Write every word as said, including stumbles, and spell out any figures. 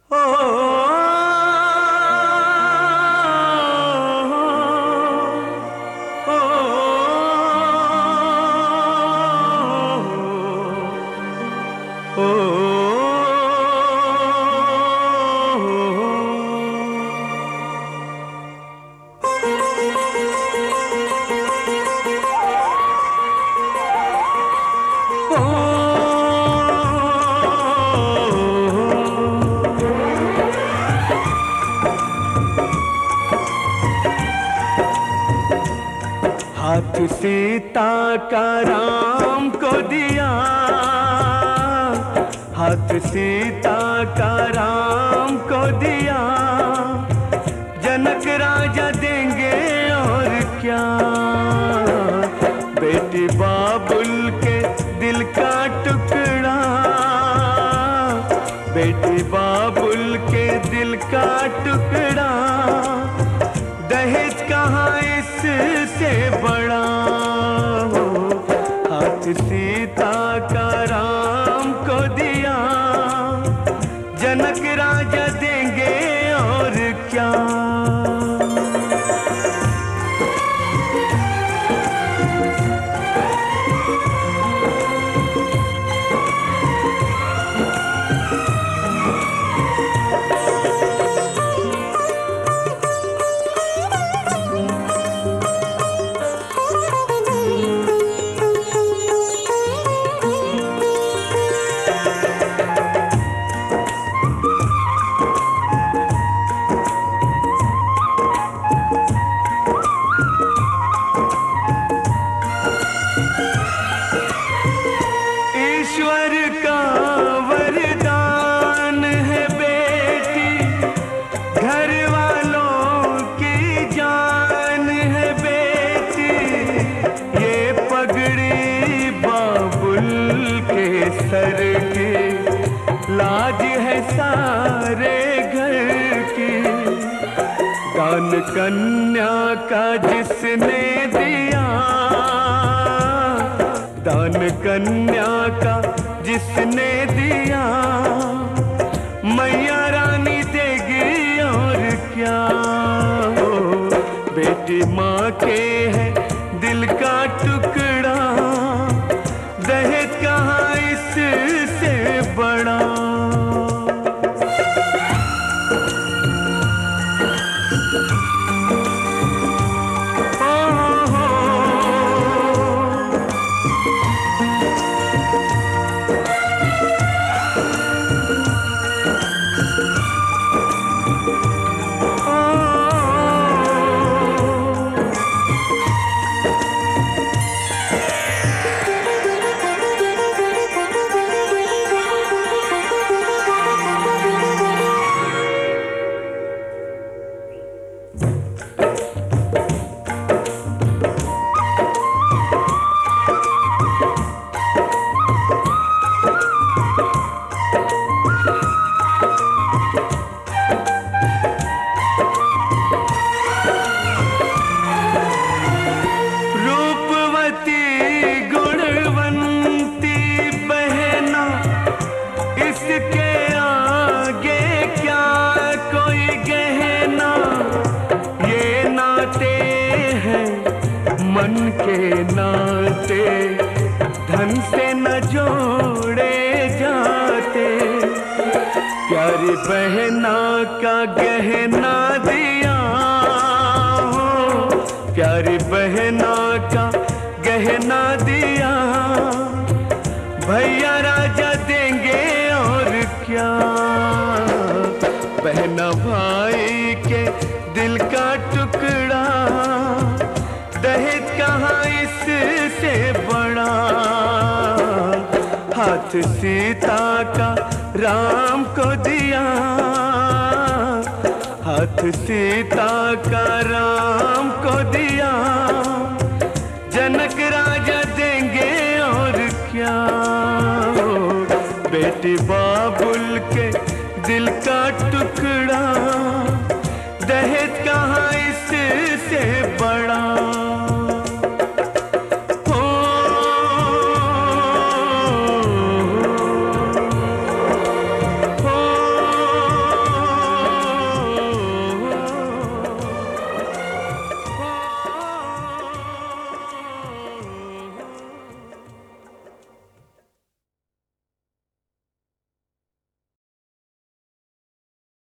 हाथ सीता का राम को दिया, हाथ सीता का राम को दिया, जनक राजा देंगे और क्या। बेटी बाबुल के दिल का टुकड़ा, बेटी बाबुल के दिल का टुकड़ा, दहेज कहाँ इससे बड़ा हो। हाथ सीता का राम को दिया, जनक राजा देंगे और क्या। ईश्वर का वरदान है बेटी, घर वालों की जान है बेटी। ये पगड़ी बाबुल के सर की, लाज है सारे घर की। दान कन्या का जिसने दिया, दान कन्या का जिसने दिया, मैया रानी देगी और क्या हो। बेटी माँ के है दिल का टुकड़ा, दहेज कहाँ इससे बड़ा। इसके आगे क्या कोई गहना, ये नाते हैं मन के नाते, धन से न जोड़े जाते। प्यारी बहना का गहना दिया हो, प्यारी बहना का गहना दिया, भैया राजा देंगे और क्या। बहना भाई के दिल का टुकड़ा, दहेज कहाँ इससे बड़ा। हाथ सीता का राम को दिया, हाथ सीता का राम को दिया, जनक राजा देंगे और क्या। बेटी बाबुल के दिल का टुकड़ा, दहेज कहाँ इससे बड़ा।